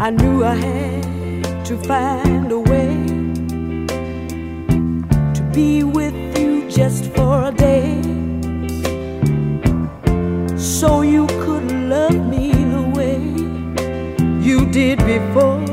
I knew I had to find a way to be with you just for a day, so you could love me the way you did before.